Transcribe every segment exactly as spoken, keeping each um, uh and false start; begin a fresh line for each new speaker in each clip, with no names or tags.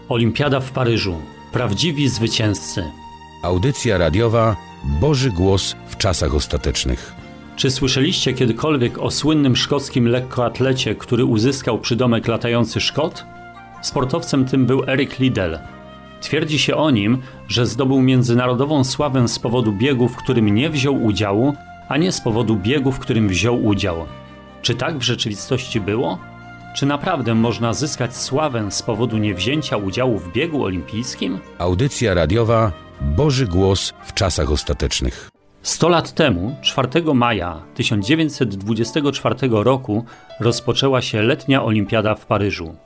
Olimpiada w Paryżu. Prawdziwi zwycięzcy.
Audycja radiowa Boży Głos w czasach ostatecznych.
Czy słyszeliście kiedykolwiek o słynnym szkockim lekkoatlecie, który uzyskał przydomek latający Szkot? Sportowcem tym był Eric Liddell. Twierdzi się o nim, że zdobył międzynarodową sławę z powodu biegu, w którym nie wziął udziału, a nie z powodu biegu, w którym wziął udział. Czy tak w rzeczywistości było? Czy naprawdę można zyskać sławę z powodu niewzięcia udziału w biegu olimpijskim?
Audycja radiowa Boży Głos w czasach ostatecznych.
Sto lat temu, czwartego maja tysiąc dziewięćset dwudziestego czwartego roku, rozpoczęła się letnia olimpiada w Paryżu.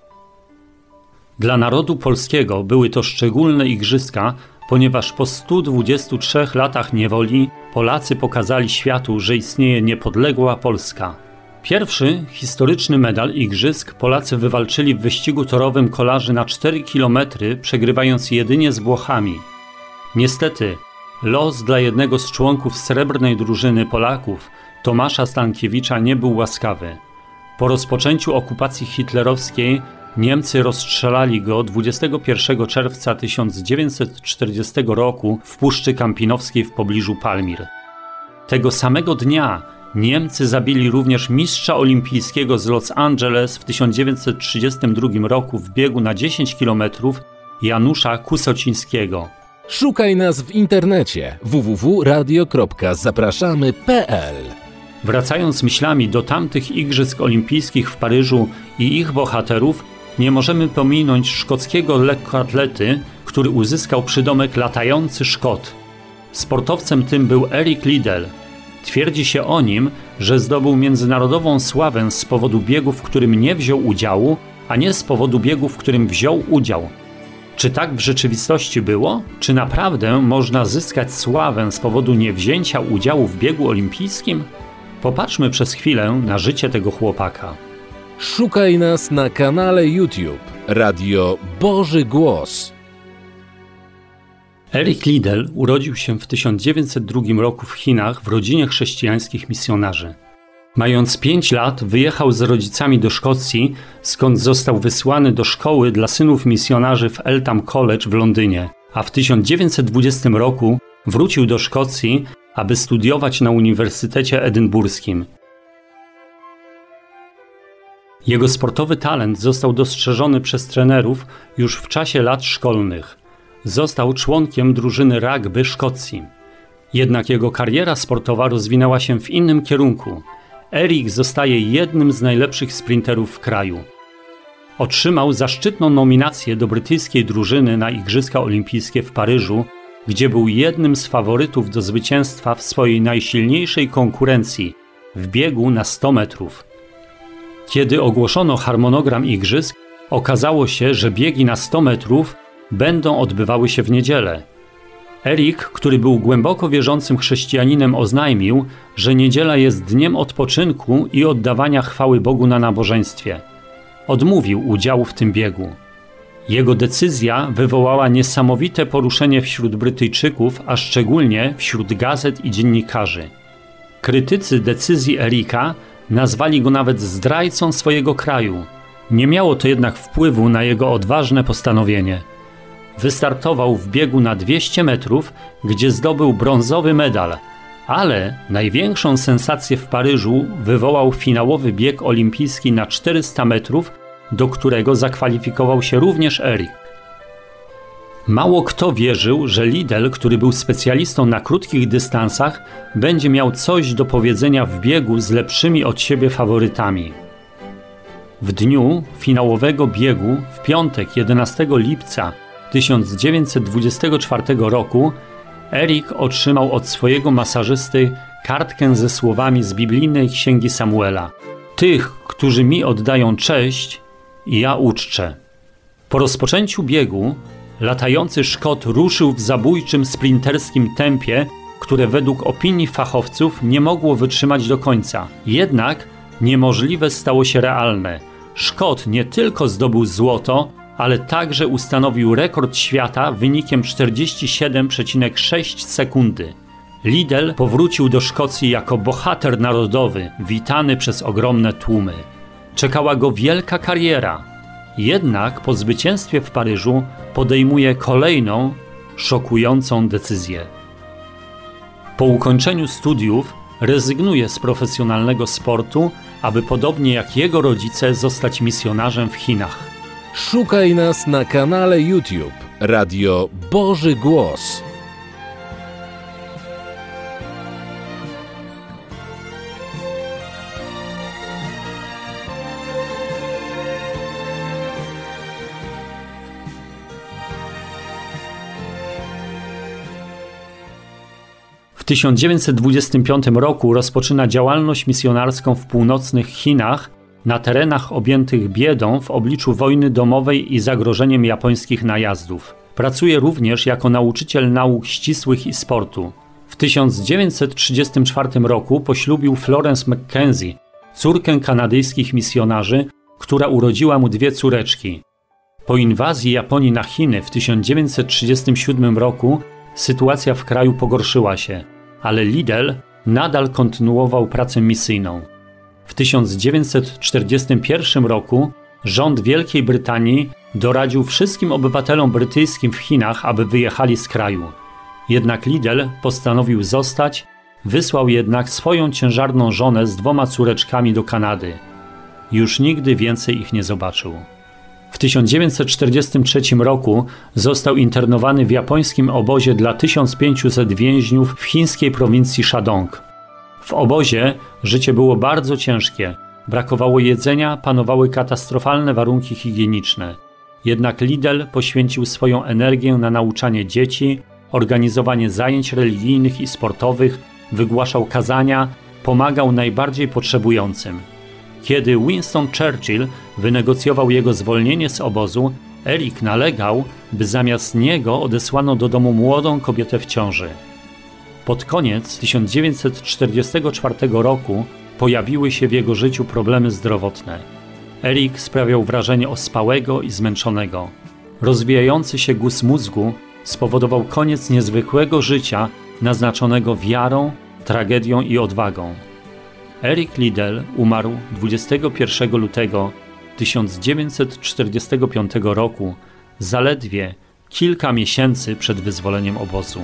Dla narodu polskiego były to szczególne igrzyska, ponieważ po stu dwudziestu trzech latach niewoli Polacy pokazali światu, że istnieje niepodległa Polska. Pierwszy historyczny medal igrzysk Polacy wywalczyli w wyścigu torowym kolarzy na cztery kilometry, przegrywając jedynie z Włochami. Niestety, los dla jednego z członków srebrnej drużyny Polaków, Tomasza Stankiewicza, nie był łaskawy. Po rozpoczęciu okupacji hitlerowskiej Niemcy rozstrzelali go dwudziestego pierwszego czerwca tysiąc dziewięćset czterdziestego roku w Puszczy Kampinowskiej w pobliżu Palmir. Tego samego dnia Niemcy zabili również mistrza olimpijskiego z Los Angeles w tysiąc dziewięćset trzydziestym drugim roku w biegu na dziesięć kilometrów Janusza Kusocińskiego.
Szukaj nas w internecie w w w kropka radio kropka zapraszamy kropka p l.
Wracając myślami do tamtych Igrzysk Olimpijskich w Paryżu i ich bohaterów, nie możemy pominąć szkockiego lekkoatlety, który uzyskał przydomek latający Szkot. Sportowcem tym był Eric Liddell. Twierdzi się o nim, że zdobył międzynarodową sławę z powodu biegu, w którym nie wziął udziału, a nie z powodu biegu, w którym wziął udział. Czy tak w rzeczywistości było? Czy naprawdę można zyskać sławę z powodu niewzięcia udziału w biegu olimpijskim? Popatrzmy przez chwilę na życie tego chłopaka.
Szukaj nas na kanale YouTube Radio Boży Głos.
Eric Liddell urodził się w tysiąc dziewięćset drugim roku w Chinach w rodzinie chrześcijańskich misjonarzy. Mając pięć lat wyjechał z rodzicami do Szkocji, skąd został wysłany do szkoły dla synów misjonarzy w Eltham College w Londynie, a w tysiąc dziewięćset dwudziestym roku wrócił do Szkocji, aby studiować na Uniwersytecie Edynburskim. Jego sportowy talent został dostrzeżony przez trenerów już w czasie lat szkolnych. Został członkiem drużyny rugby Szkocji. Jednak jego kariera sportowa rozwinęła się w innym kierunku. Eric zostaje jednym z najlepszych sprinterów w kraju. Otrzymał zaszczytną nominację do brytyjskiej drużyny na Igrzyska Olimpijskie w Paryżu, gdzie był jednym z faworytów do zwycięstwa w swojej najsilniejszej konkurencji w biegu na sto metrów. Kiedy ogłoszono harmonogram igrzysk, okazało się, że biegi na sto metrów będą odbywały się w niedzielę. Eric, który był głęboko wierzącym chrześcijaninem, oznajmił, że niedziela jest dniem odpoczynku i oddawania chwały Bogu na nabożeństwie. Odmówił udziału w tym biegu. Jego decyzja wywołała niesamowite poruszenie wśród Brytyjczyków, a szczególnie wśród gazet i dziennikarzy. Krytycy decyzji Erica nazwali go nawet zdrajcą swojego kraju. Nie miało to jednak wpływu na jego odważne postanowienie. Wystartował w biegu na dwieście metrów, gdzie zdobył brązowy medal, ale największą sensację w Paryżu wywołał finałowy bieg olimpijski na czterysta metrów, do którego zakwalifikował się również Eric. Mało kto wierzył, że Liddell, który był specjalistą na krótkich dystansach, będzie miał coś do powiedzenia w biegu z lepszymi od siebie faworytami. W dniu finałowego biegu, w piątek jedenastego lipca tysiąc dziewięćset dwudziestego czwartego roku, Eric otrzymał od swojego masażysty kartkę ze słowami z biblijnej księgi Samuela: „Tych, którzy mi oddają cześć, ja uczczę”. Po rozpoczęciu biegu latający Szkot ruszył w zabójczym sprinterskim tempie, które według opinii fachowców nie mogło wytrzymać do końca. Jednak niemożliwe stało się realne. Szkot nie tylko zdobył złoto, ale także ustanowił rekord świata wynikiem czterdzieści siedem przecinek sześć sekundy. Liddell powrócił do Szkocji jako bohater narodowy, witany przez ogromne tłumy. Czekała go wielka kariera. Jednak po zwycięstwie w Paryżu podejmuje kolejną, szokującą decyzję. Po ukończeniu studiów rezygnuje z profesjonalnego sportu, aby podobnie jak jego rodzice zostać misjonarzem w Chinach.
Szukaj nas na kanale YouTube Radio Boży Głos.
W tysiąc dziewięćset dwudziestym piątym roku rozpoczyna działalność misjonarską w północnych Chinach, na terenach objętych biedą w obliczu wojny domowej i zagrożeniem japońskich najazdów. Pracuje również jako nauczyciel nauk ścisłych i sportu. W tysiąc dziewięćset trzydziestym czwartym roku poślubił Florence McKenzie, córkę kanadyjskich misjonarzy, która urodziła mu dwie córeczki. Po inwazji Japonii na Chiny w tysiąc dziewięćset trzydziestym siódmym roku sytuacja w kraju pogorszyła się, ale Liddell nadal kontynuował pracę misyjną. W tysiąc dziewięćset czterdziestym pierwszym roku rząd Wielkiej Brytanii doradził wszystkim obywatelom brytyjskim w Chinach, aby wyjechali z kraju. Jednak Liddell postanowił zostać, wysłał jednak swoją ciężarną żonę z dwoma córeczkami do Kanady. Już nigdy więcej ich nie zobaczył. W tysiąc dziewięćset czterdziestym trzecim roku został internowany w japońskim obozie dla tysiąc pięciuset więźniów w chińskiej prowincji Shandong. W obozie życie było bardzo ciężkie, brakowało jedzenia, panowały katastrofalne warunki higieniczne. Jednak Liddell poświęcił swoją energię na nauczanie dzieci, organizowanie zajęć religijnych i sportowych, wygłaszał kazania, pomagał najbardziej potrzebującym. Kiedy Winston Churchill wynegocjował jego zwolnienie z obozu, Eric nalegał, by zamiast niego odesłano do domu młodą kobietę w ciąży. Pod koniec tysiąc dziewięćset czterdziestego czwartego roku pojawiły się w jego życiu problemy zdrowotne. Eric sprawiał wrażenie ospałego i zmęczonego. Rozwijający się guz mózgu spowodował koniec niezwykłego życia naznaczonego wiarą, tragedią i odwagą. Eric Liddell umarł dwudziestego pierwszego lutego tysiąc dziewięćset czterdziestego piątego roku, zaledwie kilka miesięcy przed wyzwoleniem obozu.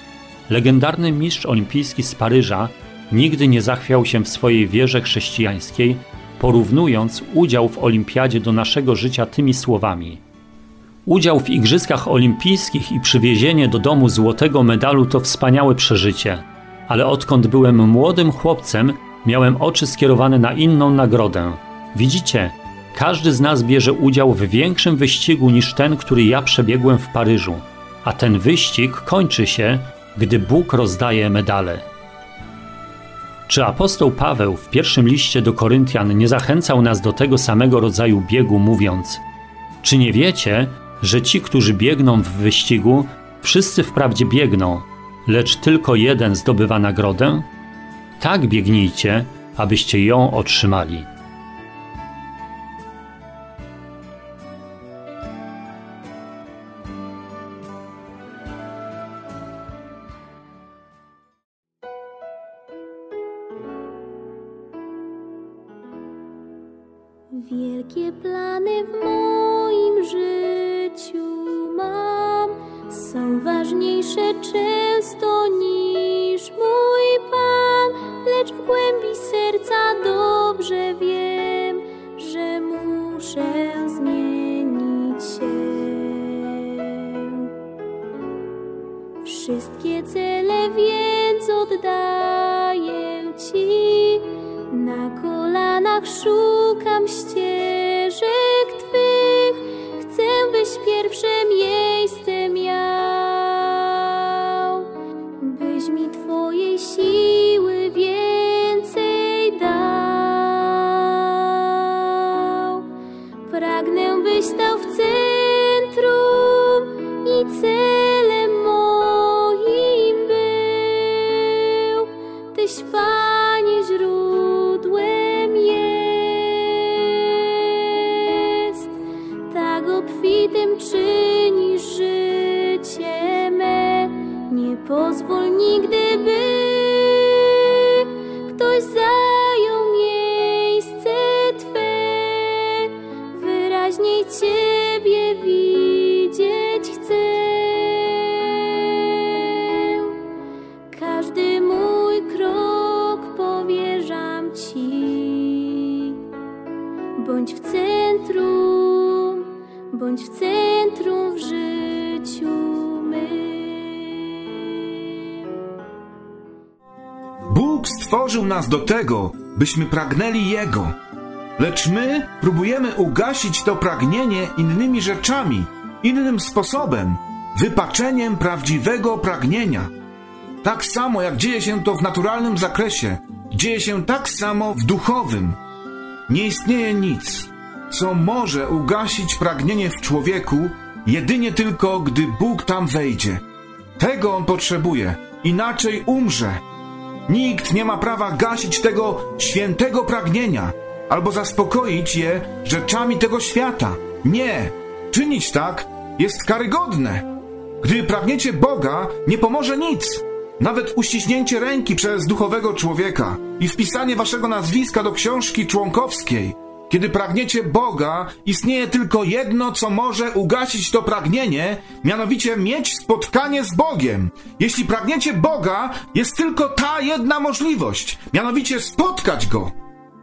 Legendarny mistrz olimpijski z Paryża nigdy nie zachwiał się w swojej wierze chrześcijańskiej, porównując udział w olimpiadzie do naszego życia tymi słowami: udział w Igrzyskach Olimpijskich i przywiezienie do domu złotego medalu to wspaniałe przeżycie, ale odkąd byłem młodym chłopcem, miałem oczy skierowane na inną nagrodę. Widzicie, każdy z nas bierze udział w większym wyścigu niż ten, który ja przebiegłem w Paryżu, a ten wyścig kończy się, gdy Bóg rozdaje medale. Czy apostoł Paweł w pierwszym liście do Koryntian nie zachęcał nas do tego samego rodzaju biegu, mówiąc: czy nie wiecie, że ci, którzy biegną w wyścigu, wszyscy wprawdzie biegną, lecz tylko jeden zdobywa nagrodę? Tak biegnijcie, abyście ją otrzymali.
Wielkie plany w moim życiu mam, są ważniejsze często niż mój Pan, lecz w głębi serca dobrze wiem, że muszę zmienić się. Wszystkie cele więc oddaję Ci, na kolanach szukam ścieżek Twych, chcę, byś pierwsze miejsce miał, byś mi Twojej siły więcej dał. Pragnę, byś stał w centrum i celem moim był, Tyś, Panie, źródłem jest, tak obfitym czynisz życie me. Nie pozwól nigdy, by ktoś zajął miejsce Twe, wyraźniej Cię Ciebie widzieć chcę. Każdy mój krok powierzam Ci. Bądź w centrum, bądź w centrum w życiu mym.
Bóg stworzył nas do tego, byśmy pragnęli Jego. Lecz my próbujemy ugasić to pragnienie innymi rzeczami, innym sposobem, wypaczeniem prawdziwego pragnienia. Tak samo jak dzieje się to w naturalnym zakresie, dzieje się tak samo w duchowym. Nie istnieje nic, co może ugasić pragnienie w człowieku, jedynie tylko, gdy Bóg tam wejdzie. Tego on potrzebuje, inaczej umrze. Nikt nie ma prawa gasić tego świętego pragnienia albo zaspokoić je rzeczami tego świata. Nie, czynić tak jest karygodne. Gdy pragniecie Boga, nie pomoże nic. Nawet uściśnięcie ręki przez duchowego człowieka i wpisanie waszego nazwiska do książki członkowskiej. Kiedy pragniecie Boga, istnieje tylko jedno, co może ugasić to pragnienie, mianowicie mieć spotkanie z Bogiem. Jeśli pragniecie Boga, jest tylko ta jedna możliwość, mianowicie spotkać Go.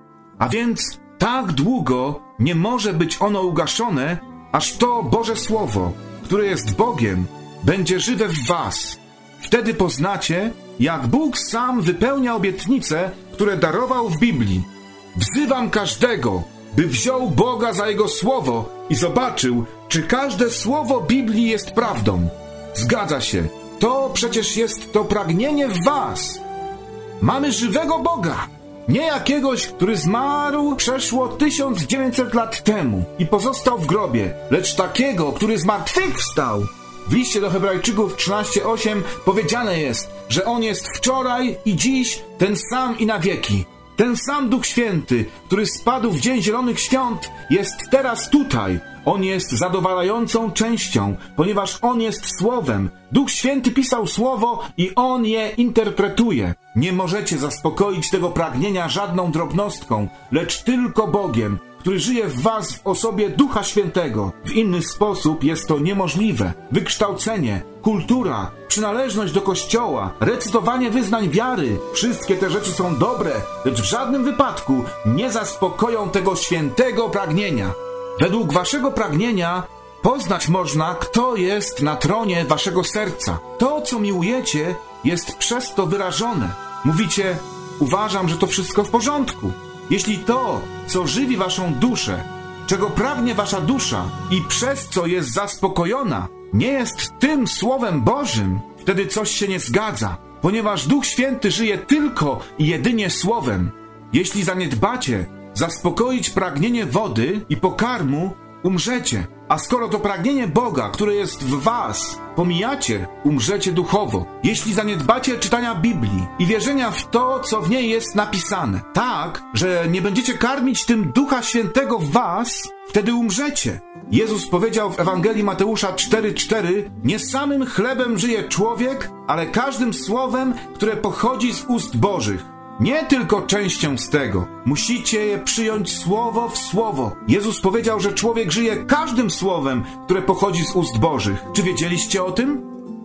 A więc tak długo nie może być ono ugaszone, aż to Boże Słowo, które jest Bogiem, będzie żywe w was. Wtedy poznacie, jak Bóg sam wypełnia obietnice, które darował w Biblii. Wzywam każdego, by wziął Boga za Jego Słowo i zobaczył, czy każde słowo Biblii jest prawdą. Zgadza się, to przecież jest to pragnienie w was. Mamy żywego Boga, nie jakiegoś, który zmarł przeszło tysiąc dziewięćset lat temu i pozostał w grobie, lecz takiego, który zmartwychwstał. W liście do Hebrajczyków trzynaście osiem powiedziane jest, że On jest wczoraj i dziś ten sam i na wieki. Ten sam Duch Święty, który spadł w Dzień Zielonych Świąt, jest teraz tutaj. On jest zadowalającą częścią, ponieważ On jest Słowem. Duch Święty pisał Słowo i On je interpretuje. Nie możecie zaspokoić tego pragnienia żadną drobnostką, lecz tylko Bogiem, który żyje w was w osobie Ducha Świętego. W inny sposób jest to niemożliwe. Wykształcenie, kultura, przynależność do Kościoła, recytowanie wyznań wiary, wszystkie te rzeczy są dobre, lecz w żadnym wypadku nie zaspokoją tego świętego pragnienia. Według waszego pragnienia poznać można, kto jest na tronie waszego serca. To, co miłujecie, jest przez to wyrażone. Mówicie, uważam, że to wszystko w porządku. Jeśli to, co żywi waszą duszę, czego pragnie wasza dusza i przez co jest zaspokojona, nie jest tym Słowem Bożym, wtedy coś się nie zgadza, ponieważ Duch Święty żyje tylko i jedynie Słowem. Jeśli zaniedbacie zaspokoić pragnienie wody i pokarmu, umrzecie. A skoro to pragnienie Boga, które jest w was, pomijacie, umrzecie duchowo. Jeśli zaniedbacie czytania Biblii i wierzenia w to, co w niej jest napisane, tak, że nie będziecie karmić tym Ducha Świętego w was, wtedy umrzecie. Jezus powiedział w Ewangelii Mateusza cztery cztery: nie samym chlebem żyje człowiek, ale każdym słowem, które pochodzi z ust Bożych. Nie tylko częścią z tego. Musicie je przyjąć słowo w słowo. Jezus powiedział, że człowiek żyje każdym słowem, które pochodzi z ust Bożych. Czy wiedzieliście o tym?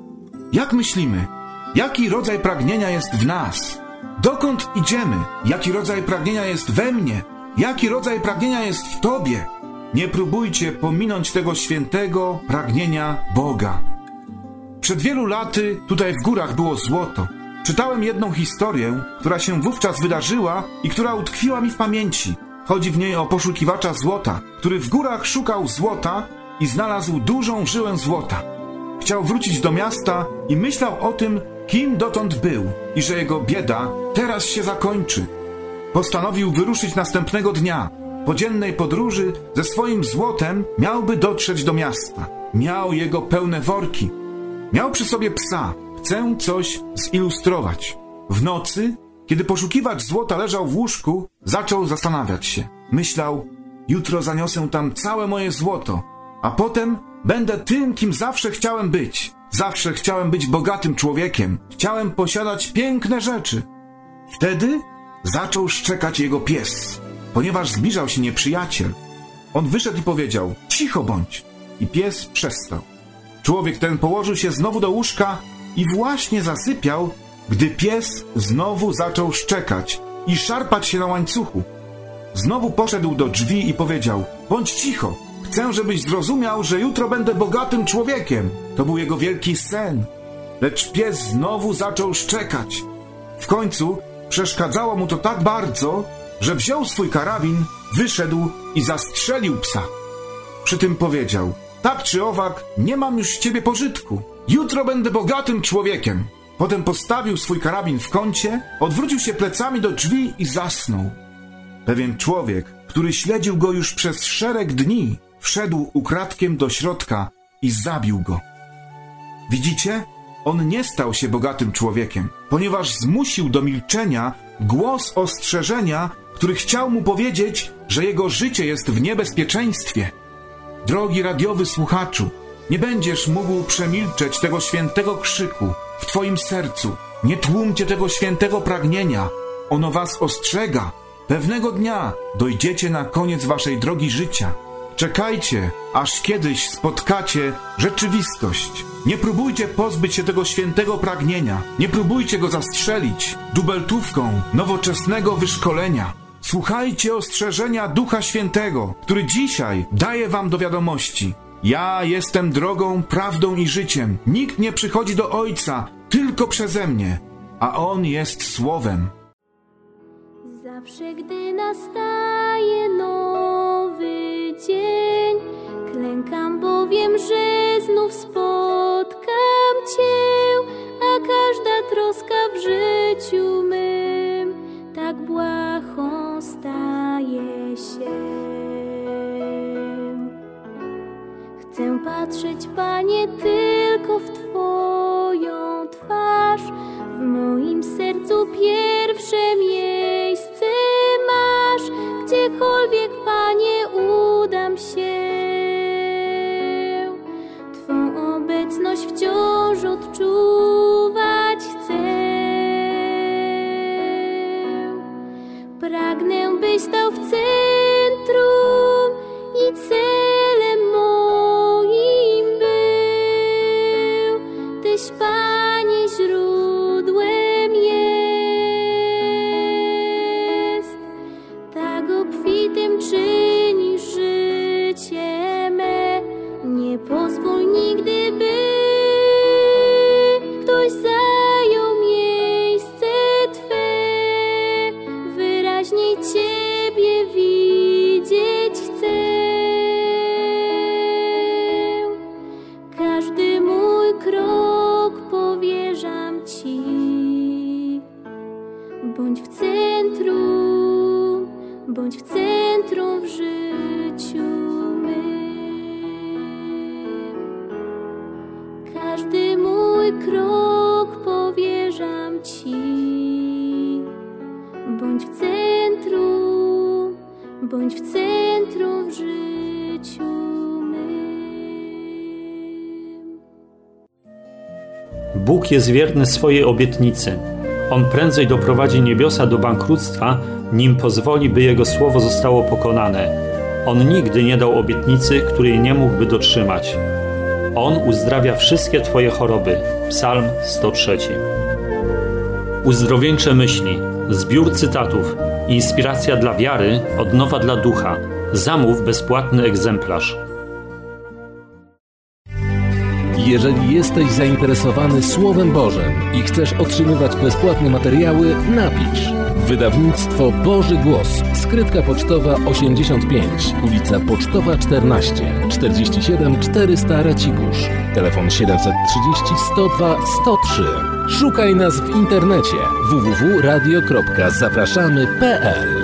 Jak myślimy? Jaki rodzaj pragnienia jest w nas? Dokąd idziemy? Jaki rodzaj pragnienia jest we mnie? Jaki rodzaj pragnienia jest w tobie? Nie próbujcie pominąć tego świętego pragnienia Boga. Przed wielu laty tutaj w górach było złoto. Czytałem jedną historię, która się wówczas wydarzyła i która utkwiła mi w pamięci. Chodzi w niej o poszukiwacza złota, który w górach szukał złota i znalazł dużą żyłę złota. Chciał wrócić do miasta i myślał o tym, kim dotąd był i że jego bieda teraz się zakończy. Postanowił wyruszyć następnego dnia. Po dziennej podróży ze swoim złotem miałby dotrzeć do miasta. Miał jego pełne worki. Miał przy sobie psa. Chcę coś zilustrować. W nocy, kiedy poszukiwacz złota leżał w łóżku, zaczął zastanawiać się. Myślał, jutro zaniosę tam całe moje złoto, a potem będę tym, kim zawsze chciałem być. Zawsze chciałem być bogatym człowiekiem. Chciałem posiadać piękne rzeczy. Wtedy zaczął szczekać jego pies, ponieważ zbliżał się nieprzyjaciel. On wyszedł i powiedział, cicho bądź. i pies przestał. Człowiek ten położył się znowu do łóżka i właśnie zasypiał, gdy pies znowu zaczął szczekać i szarpać się na łańcuchu. Znowu poszedł do drzwi i powiedział: bądź cicho, chcę, żebyś zrozumiał, że jutro będę bogatym człowiekiem. To był jego wielki sen. Lecz pies znowu zaczął szczekać. W końcu przeszkadzało mu to tak bardzo, że wziął swój karabin, wyszedł i zastrzelił psa. Przy tym powiedział: tak czy owak, nie mam już z ciebie pożytku. Jutro będę bogatym człowiekiem. Potem postawił swój karabin w kącie, odwrócił się plecami do drzwi i zasnął. Pewien człowiek, który śledził go już przez szereg dni, wszedł ukradkiem do środka i zabił go. Widzicie? On nie stał się bogatym człowiekiem, ponieważ zmusił do milczenia głos ostrzeżenia, który chciał mu powiedzieć, że jego życie jest w niebezpieczeństwie. Drogi radiowy słuchaczu, nie będziesz mógł przemilczeć tego świętego krzyku w twoim sercu. Nie tłumcie tego świętego pragnienia. Ono was ostrzega. Pewnego dnia dojdziecie na koniec waszej drogi życia. Czekajcie, aż kiedyś spotkacie rzeczywistość. Nie próbujcie pozbyć się tego świętego pragnienia. Nie próbujcie go zastrzelić dubeltówką nowoczesnego wyszkolenia. Słuchajcie ostrzeżenia Ducha Świętego, który dzisiaj daje wam do wiadomości. Ja jestem drogą, prawdą i życiem. Nikt nie przychodzi do Ojca tylko przeze mnie, a On jest Słowem.
Zawsze, gdy nastaje nowy dzień, klękam bowiem, że znów spotkam Cię, a każda troska w życiu mym tak błahą staje się. Chcę patrzeć, Panie, tylko w Twoją twarz. W moim sercu pierwsze miejsce masz. Gdziekolwiek, Panie, udam się, Twą obecność wciąż odczuwać chcę. Pragnę, byś stał w centrum i celem moim był. Tyś, Panie, źródłem jest. Tak obfitym czynisz życie me. Nie pozwól nigdy, by ktoś zajął miejsce Twe. Wyraźniej Ciebie widzieć chcę. Każdy mój krok powierzam Ci. Bądź w centrum, bądź w centrum w życiu mym. Każdy mój krok powierzam Ci. Bądź w centrum, bądź w centrum w życiu mym.
Bóg jest wierny swojej obietnicy. On prędzej doprowadzi niebiosa do bankructwa, nim pozwoli, by Jego słowo zostało pokonane. On nigdy nie dał obietnicy, której nie mógłby dotrzymać. On uzdrawia wszystkie Twoje choroby. Psalm sto trzy. Uzdrowieńcze myśli, zbiór cytatów, inspiracja dla wiary, odnowa dla ducha. Zamów bezpłatny egzemplarz.
Jeżeli jesteś zainteresowany Słowem Bożym i chcesz otrzymywać bezpłatne materiały, napisz. Wydawnictwo Boży Głos, skrytka pocztowa osiemdziesiąt pięć, ulica Pocztowa czternaście, czterdzieści siedem czterysta Racibórz. Telefon siedemset trzydzieści sto dwa sto trzy. Szukaj nas w internecie w w w kropka radio kropka zapraszamy kropka p l.